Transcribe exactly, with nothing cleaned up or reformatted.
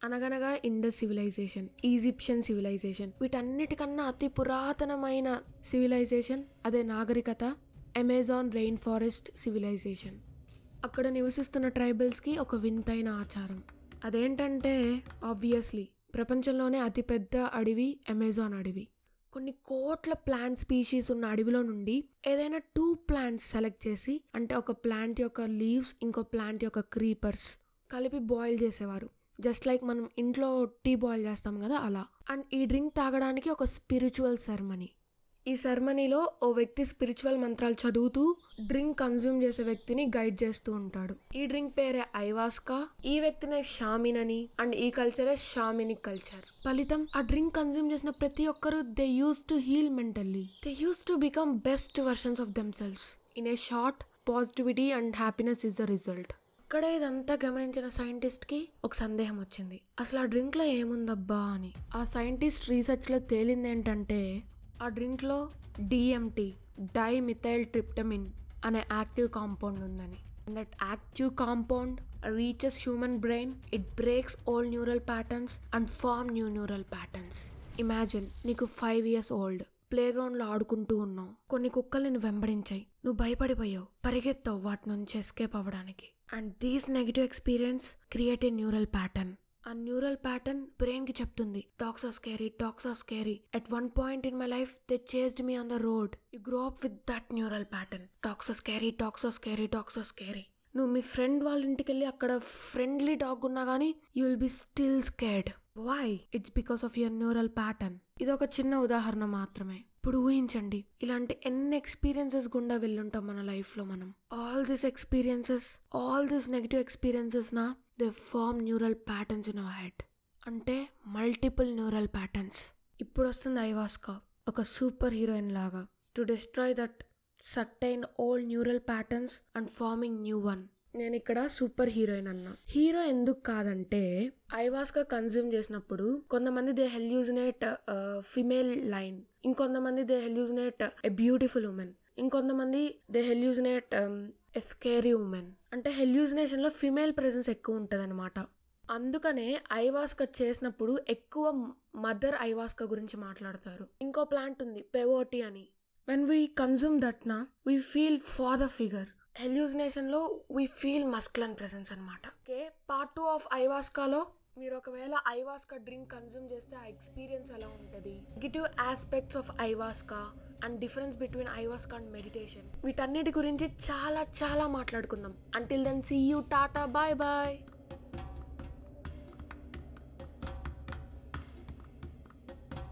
అనగనగా Indus civilization, Egyptian civilization, వీటన్నిటికన్నా అతి పురాతనమైన సివిలైజేషన్ అదే నాగరికత అమెజాన్ రెయిన్ ఫారెస్ట్ సివిలైజేషన్. అక్కడ నివసిస్తున్న ట్రైబల్స్కి ఒక వింతైన ఆచారం. అదేంటంటే ఆబ్వియస్లీ ప్రపంచంలోనే అతిపెద్ద అడవి అమెజాన్ అడవి. కొన్ని కోట్ల ప్లాంట్ స్పీషీస్ ఉన్న అడవిలో నుండి ఏదైనా టూ ప్లాంట్స్ సెలెక్ట్ చేసి, అంటే ఒక ప్లాంట్ యొక్క లీవ్స్ ఇంకో ప్లాంట్ యొక్క క్రీపర్స్ కలిపి బాయిల్ చేసేవారు. జస్ట్ లైక్ మనం ఇంట్లో టీ బాయిల్ చేస్తాం కదా అలా. అండ్ ఈ డ్రింక్ తాగడానికి ఒక స్పిరిచువల్ సెరమనీ. ఈ సెరమనీలో ఓ వ్యక్తి స్పిరిచువల్ మంత్రాలు చదువుతూ డ్రింక్ కన్జ్యూమ్ చేసే వ్యక్తిని గైడ్ చేస్తూ ఉంటాడు. ఈ డ్రింక్ పేరే ఐవాస్కా. ఈ వ్యక్తినే షామిన్ అని, అండ్ ఈ కల్చరే షామినిక్ కల్చర్. ఫలితం ఆ డ్రింక్ కన్జ్యూమ్ చేసిన ప్రతి ఒక్కరు they used to heal mentally. They used to become best versions of themselves. In a short, positivity and happiness is the result. ఇక్కడ ఇదంతా గమనించిన సైంటిస్ట్ కి ఒక సందేహం వచ్చింది, అసలు ఆ డ్రింక్ లో ఏముందబ్బా అని. ఆ సైంటిస్ట్ రీసెర్చ్ లో తేలింది ఏంటంటే ఆ డ్రింక్ లో డిఎంటి, డైమిథైల్ ట్రిప్టమిన్ అనే యాక్టివ్ కాంపౌండ్ ఉందని. That active compound reaches human brain, it breaks old neural patterns and form new neural patterns. Imagine, నీకు five years old, playground లో ఆడుకుంటూ ఉన్నావు, కొన్ని కుక్కలు నిన్ను వెంబడించాయి, నువ్వు భయపడిపోయావు, పరిగెత్తావు వాటి నుంచి ఎస్కేప్ అవ్వడానికి. And these negative experience create a neural pattern. ఆ న్యూరల్ ప్యాటర్న్ బ్రెయిన్ కి చెప్తుంది, dogs are scary, dogs are scary. At one point in my life they chased me on the road. You grow up with that neural pattern. Dogs are scary, dogs are scary, dogs are scary. నువ్వు మీ friend వాళ్ళ ఇంటికి వెళ్ళి అక్కడ friendly dog ఉన్నా కానీ you will be still scared. Why? It's because of your neural pattern. ఇది ఒక చిన్న ఉదాహరణ మాత్రమే. ఇప్పుడు ఊహించండి, ఇలాంటి ఎన్ని ఎక్స్పీరియన్సెస్ గుండా వెళ్ళుంటాం మన లైఫ్లో మనం. All this experiences, all this negative experiences నా they form neural patterns in our head. అంటే మల్టిపుల్ న్యూరల్ ప్యాటర్న్స్. ఇప్పుడు వస్తుంది ఐవాస్కా, ఒక సూపర్ హీరోయిన్ లాగా, to destroy that certain old neural patterns and forming new one. నేను ఇక్కడ super heroine అన్నా. Hero ఎందుకు కాదంటే ఐవాస్కా కన్జ్యూమ్ చేసినప్పుడు కొంతమంది దే హెల్యూజినేట్ ఫిమేల్ లైన్, ఇంకొంతమంది they hallucinate a beautiful women, ఇంకొంతమంది they hallucinate a scary women. అంటే హెల్యూజినేషన్ లో ఫిమేల్ ప్రెజెన్స్ ఎక్కువ ఉంటది అనమాట. అందుకనే ఐవాస్కా చేసినప్పుడు ఎక్కువ మదర్ ఐవాస్కా గురించి మాట్లాడతారు. ఇంకో ప్లాంట్ ఉంది పెవోటీ అని. వెన్ వీ కన్జ్యూమ్ దట్ నా we feel father figure. Hallucination లో వీ ఫీల్ మస్కులన్ ప్రెసెన్స్ అనమాట. ఓకే, పార్ట్ టూ ఆఫ్ ఐవాస్కాలో మీరు ఒకవేళ ఐవాస్కా డ్రింక్ కన్జ్యూమ్ చేస్తే ఆ ఎక్స్పీరియన్స్ ఎలా ఉంటుంది, negative aspects of ayahuasca and difference between ayahuasca and meditation, వీటన్నిటి గురించి చాలా చాలా మాట్లాడుకుందాం. Until then see you, tata, bye bye.